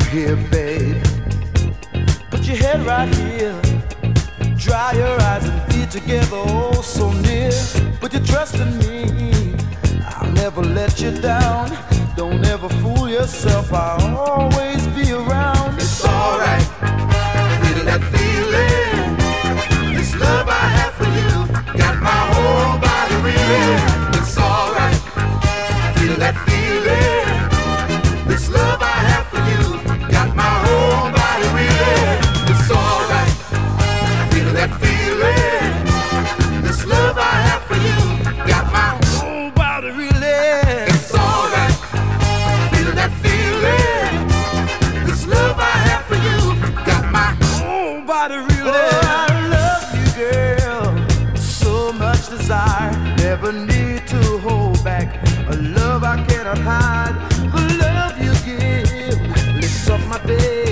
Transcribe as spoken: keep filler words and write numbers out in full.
here, babe. Put your head right here. Dry your eyes and be together, oh so near. Put your trust in me, I'll never let you down. Don't ever fool yourself, I'll always be around. It's alright, feel that feeling. This love I have for you got my whole body reeling. It's alright, feel that feeling. This love I have for you got my whole body reeling. It's alright, feel that feeling. This love I have for you got my whole body reeling. It's alright, feel that feeling. This love I have for you got my whole body reeling. Oh, I love you, girl. So much desire, never need to hold back. A love I cannot hide, the love you give lifts up my day.